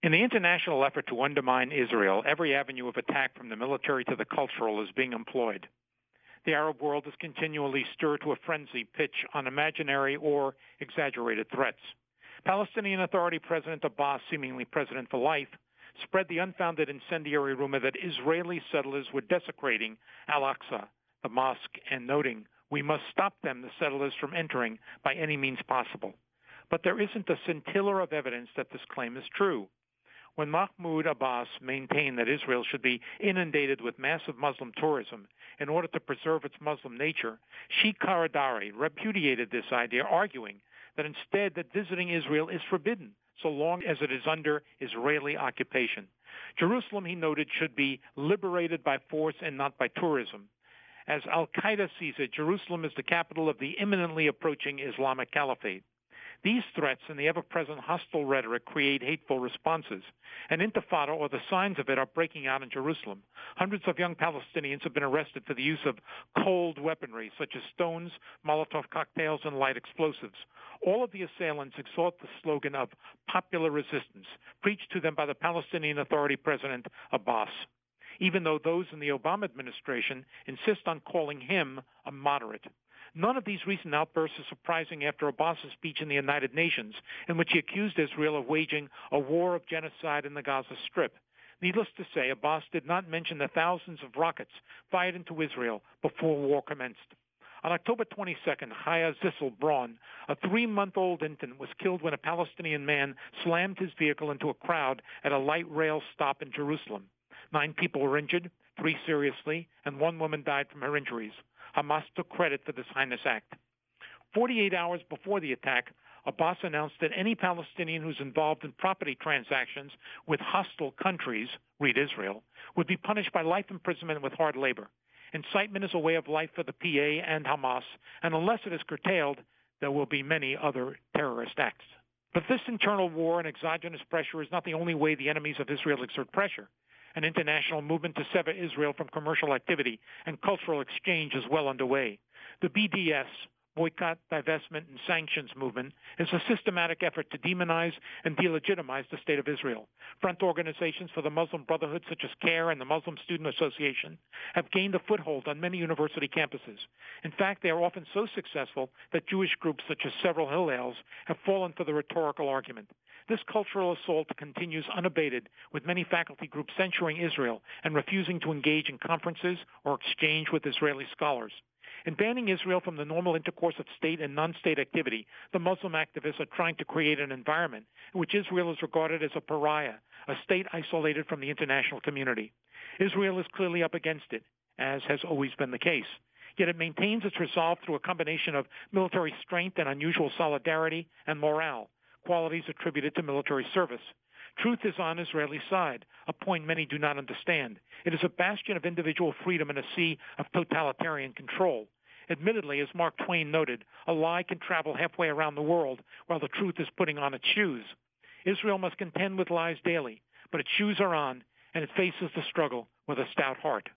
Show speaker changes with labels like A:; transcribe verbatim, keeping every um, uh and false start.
A: In the international effort to undermine Israel, every avenue of attack from the military to the cultural is being employed. The Arab world is continually stirred to a frenzy pitch on imaginary or exaggerated threats. Palestinian Authority President Abbas, seemingly president for life, spread the unfounded incendiary rumor that Israeli settlers were desecrating Al-Aqsa, the mosque, and noting, "We must stop them, the settlers, from entering by any means possible." But there isn't a scintilla of evidence that this claim is true. When Mahmoud Abbas maintained that Israel should be inundated with massive Muslim tourism in order to preserve its Muslim nature, Sheikh Karadari repudiated this idea, arguing that instead that visiting Israel is forbidden so long as it is under Israeli occupation. Jerusalem, he noted, should be liberated by force and not by tourism. As Al-Qaeda sees it, Jerusalem is the capital of the imminently approaching Islamic Caliphate. These threats and the ever-present hostile rhetoric create hateful responses. An intifada, or the signs of it, are breaking out in Jerusalem. Hundreds of young Palestinians have been arrested for the use of cold weaponry, such as stones, Molotov cocktails, and light explosives. All of the assailants exhort the slogan of popular resistance, preached to them by the Palestinian Authority President Abbas, even though those in the Obama administration insist on calling him a moderate. None of these recent outbursts are surprising after Abbas's speech in the United Nations, in which he accused Israel of waging a war of genocide in the Gaza Strip. Needless to say, Abbas did not mention the thousands of rockets fired into Israel before war commenced. On October twenty-second, Chaya Zissel Braun, a three-month-old infant, was killed when a Palestinian man slammed his vehicle into a crowd at a light rail stop in Jerusalem. Nine people were injured, three seriously, and one woman died from her injuries. Hamas took credit for this heinous act. forty-eight hours before the attack, Abbas announced that any Palestinian who's involved in property transactions with hostile countries, read Israel, would be punished by life imprisonment with hard labor. Incitement is a way of life for the P A and Hamas, and unless it is curtailed, there will be many other terrorist acts. But this internal war and exogenous pressure is not the only way the enemies of Israel exert pressure. An international movement to sever Israel from commercial activity and cultural exchange is well underway. The B D S, Boycott, Divestment, and Sanctions movement, is a systematic effort to demonize and delegitimize the State of Israel. Front organizations for the Muslim Brotherhood, such as CARE and the Muslim Student Association, have gained a foothold on many university campuses. In fact, they are often so successful that Jewish groups such as several Hillels have fallen for the rhetorical argument. This cultural assault continues unabated, with many faculty groups censuring Israel and refusing to engage in conferences or exchange with Israeli scholars. In banning Israel from the normal intercourse of state and non-state activity, the Muslim activists are trying to create an environment in which Israel is regarded as a pariah, a state isolated from the international community. Israel is clearly up against it, as has always been the case. Yet it maintains its resolve through a combination of military strength and unusual solidarity and morale, qualities attributed to military service. Truth is on Israeli side, a point many do not understand. It is a bastion of individual freedom in a sea of totalitarian control. Admittedly, as Mark Twain noted, a lie can travel halfway around the world while the truth is putting on its shoes. Israel must contend with lies daily, but its shoes are on, and it faces the struggle with a stout heart.